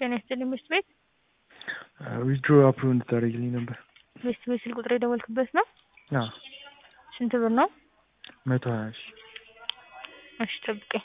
ጤና ይስጥልኝ ምሽት ቤት ዊዝድሮ አፕሩቭ እንድታደርግልኝ ነበር። ምሽት ቤት ስልክ ቁጥር የደወልክበት ነው? አዎ። ስንት ብር ነው? 120 ሺህ። እሺ ጠብቀኝ።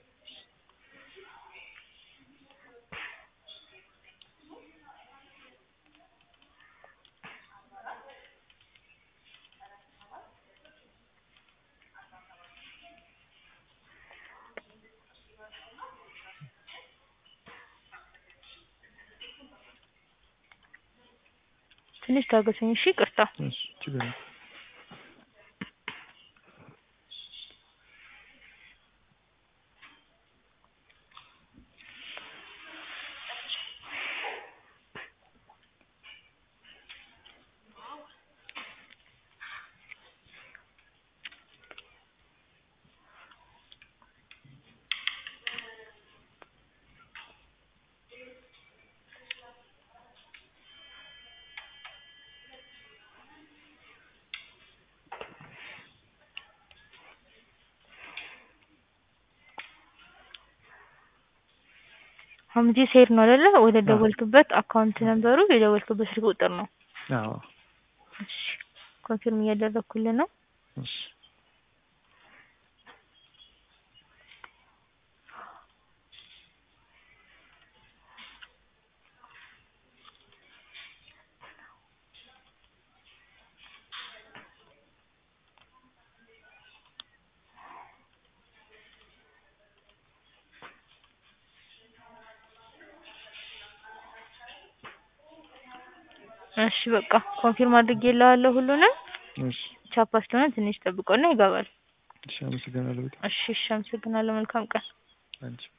ትንሽ ታገሰኝ እሺ። ይቅርታ። እሺ ችግር የለም። ሀምዚ ሰይድ ነው አይደለ? ወደ ደወልክበት አካውንት ነምበሩ የደወልክበት ስልክ ቁጥር ነው። አዎ። እሺ ኮንፊርም እያደረኩልህ ነው። እሺ እሺ በቃ ኮንፊርም አድርጌልሃለሁ ሁሉንም። እሺ ቻፓ ስለሆነ ትንሽ ጠብቀውና ይገባል። እሺ አመሰግናለሁ በጣም። እሺ አመሰግናለሁ። መልካም ቀን። አንቺ